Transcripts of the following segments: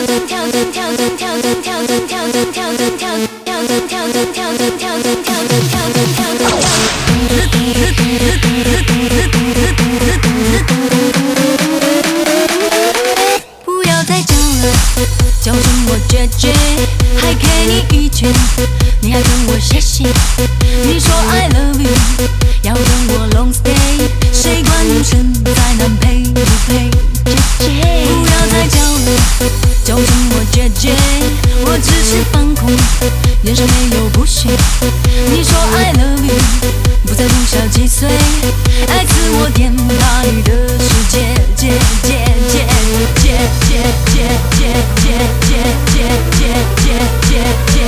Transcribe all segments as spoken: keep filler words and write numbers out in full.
整跳整跳整跳整跳整跳整跳整跳跳整跳整跳整跳整跳整跳整跳整跳。不要再讲了，叫声我姐姐，还给你一拳，你还跟我谢谢。你说 I love you， 要跟我 long stay， 谁管女生在南配不配？姐姐，不要再叫了，叫声我姐姐，我只是放空，眼神没有不屑。你说 I love you， 不在乎小几岁，爱自我颠倒你的世界，姐姐姐姐姐姐姐姐姐姐姐姐姐姐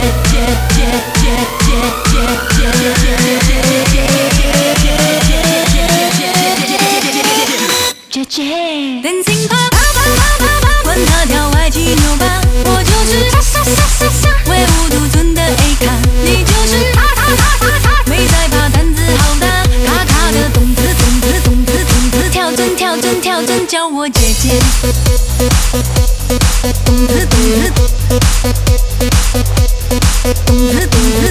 姐姐，Dancing pop pop pop pop， 管他跳歪七扭八，我就是傻傻傻傻傻，唯吾独尊的 A 咖，你就是他他他他他，没在怕胆子好大，卡卡的动子动子动子动子，跳针跳针跳针叫我姐姐，动子动子，动子动子，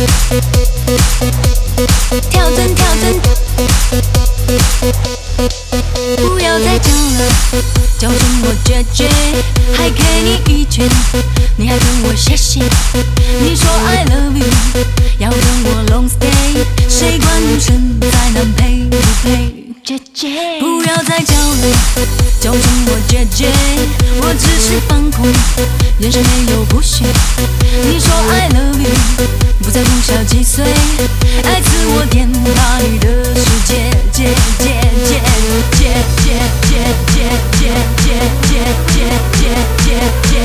跳针跳针。不要再叫了，叫声我姐姐，还给你一拳，你还跟我谢谢。你说 I love you， 要跟我 long stay， 谁管女生在南配不配？姐姐，不要再叫了，叫声我姐姐，我只是放空，眼神没有不屑。你说 I love you， 不在乎小几岁，爱自我颠倒你的世界，姐姐姐姐姐姐姐姐姐姐姐姐姐姐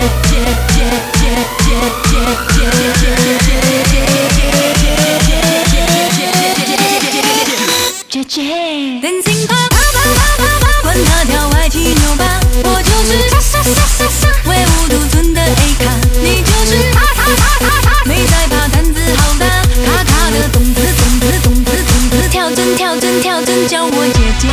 姐姐，Dancing pop pop pop pop， 管他跳歪七扭八，我就是傻傻傻傻傻，唯吾独尊的 A 咖，你就是他他他他他，没在怕胆子好大，卡卡的动子动子动子动子，跳针跳针跳针叫我姐姐。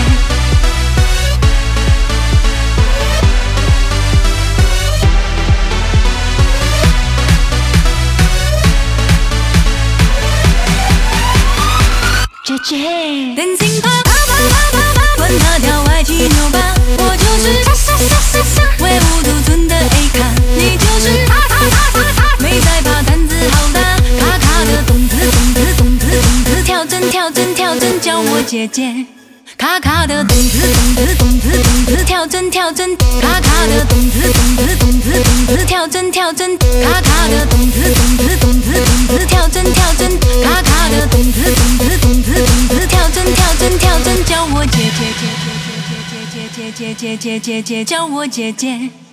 姐姐，Dancing pop pop pop pop， 管他跳歪七扭八，我就是傻傻傻傻傻，唯吾独尊的 A 咖，你就是他他他他他，没在怕胆子好大，卡卡的动子动子动子动子，跳针跳针跳针叫我姐姐。卡卡的动子动子动子动子，跳针跳针，卡卡的动子动子动子动子，跳针跳针，卡卡的动子动子动子动子，跳针跳针，卡卡的动子动子动子动子，跳针跳针跳针叫我姐姐姐姐姐姐姐姐姐姐姐姐叫我姐姐。